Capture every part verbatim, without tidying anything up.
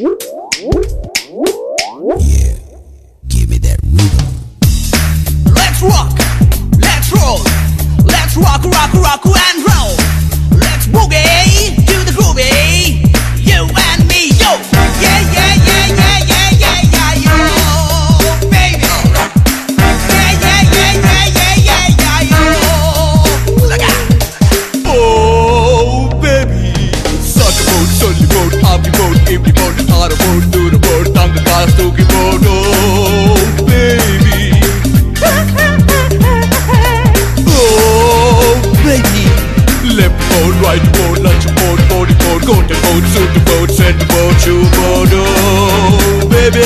Yeah, give me that rhythm. Let's rock, let's roll, let's rock, rock, rock and roll. Let's boogie to the groovy, you and me, yo. Yeah, yeah, yeah, yeah, yeah, yeah, yeah, yo, baby. Yeah, yeah, yeah, yeah, yeah, yeah, yeah, yo. Look out. Oh, baby. Suck a boat, sully boat, happy boat, every boat, hard boat, do the boat, tongue the car, stokey boat. Oh, baby. Oh, baby. Left boat, right boat, lunch boat, body boat, go to boat, suit the boat, send the boat, shoe boat. Oh, baby.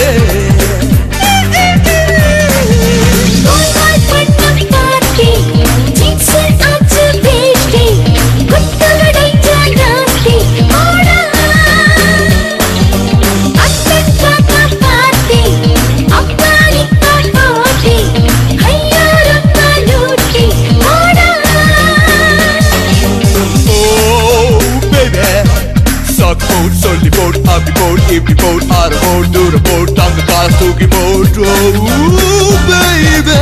Suck boat, sully boat, happy boat, every boat, hard boat, do the boat, tongue the car, stokey boat. Oh, baby.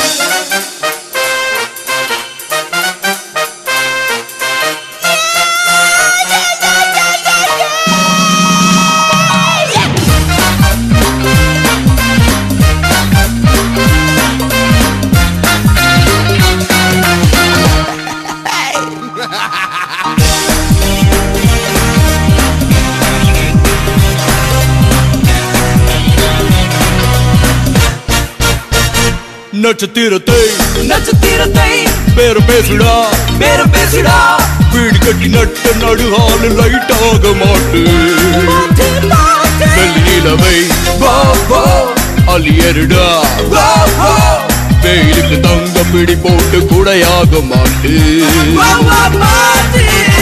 நட்சத்திரத்தை நட்சத்திரத்தை பேரம் பேசுடா பேரம் பேசுடா வீடு கட்டி நட்ட நடுகால லைட்டாக மாட்டு பாட்டு பாட்டு வெள்ளி நிலவை வா வா அலியருடா வா வா வெயிலுக்கு தங்க பிடி போட்டு குடையாக மாட்டு வா வா பாட்டு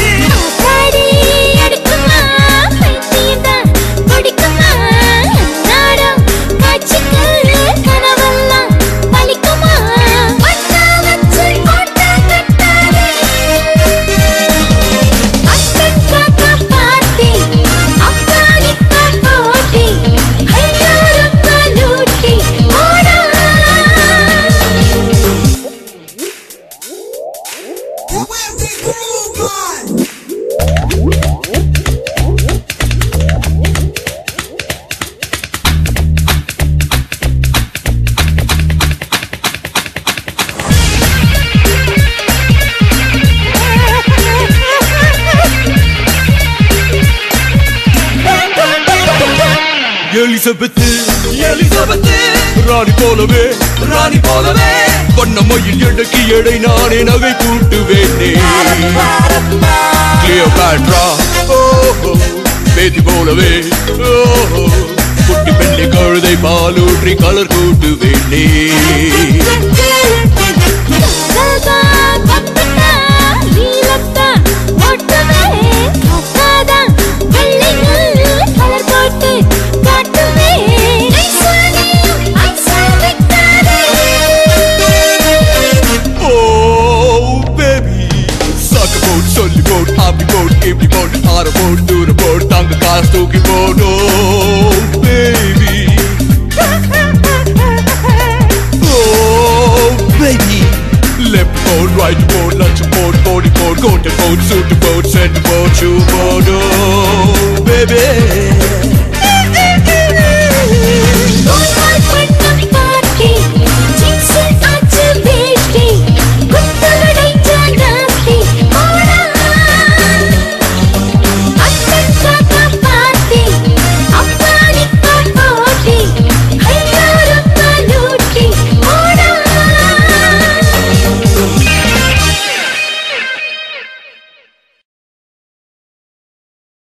எலிசபெத் எலிசபெத் ராணி போலவே ராணி போலவே வண்ணமயில் எடக்கு எடை நானே நகை கூட்டுவேனே கிளியோபாட்ரா ஓஹோ பேதி போலவே ஓஹோ குட்டி பெண்ணை கழுதை பாலூற்றி கலர் கூட்டுவேனே sully boat, happy boat, every boat, hard boat, do the boat, tongue the car, stokey boat. Oh, baby. Oh, baby. Left boat, right boat, lunch boat, body boat, go to boat, suit the boat, send the